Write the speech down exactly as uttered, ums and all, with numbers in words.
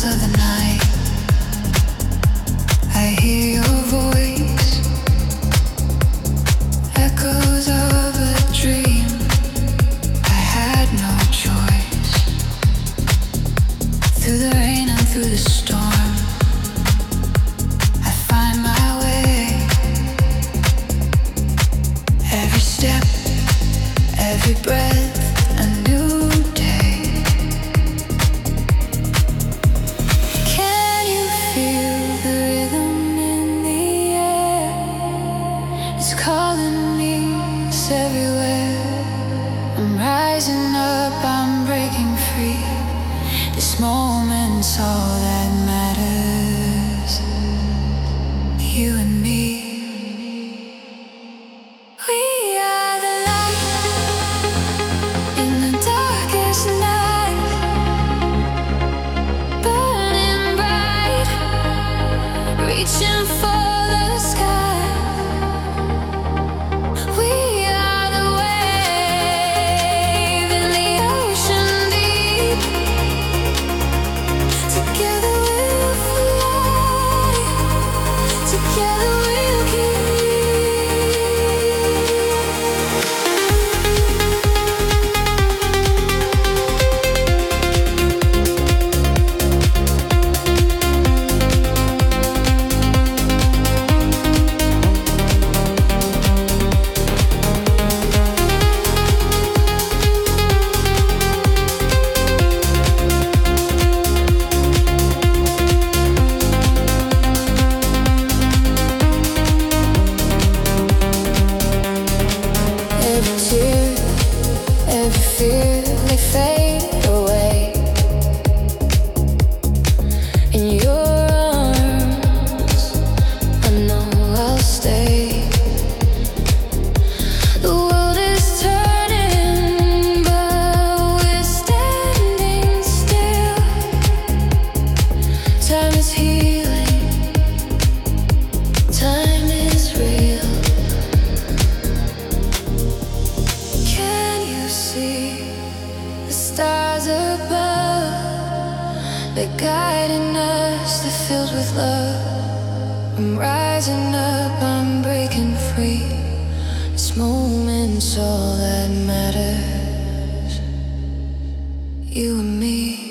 of the night, I hear your voice, echoes of a dream. I had no choice. Through the rain and through the storm, I find my way. Every step, every breath, a new day. Can you feel the rhythm in the air? It's calling me, it's everywhere. I'm rising up, I'm breaking free. This moment's all that matters. You and me. We are the light in the darkest night, burning bright, reaching for the sky. We are the wave in the ocean deep. Together we'll fly, together we'll keep. Every tear, every fear, they fade away. In your arms, I know I'll stay. The world is turning, but we're standing still. Time is healing, time is real. Can you see the stars above? They're guiding us, they're filled with love. I'm rising up, I'm breaking free. This moment's all that matters. You and me.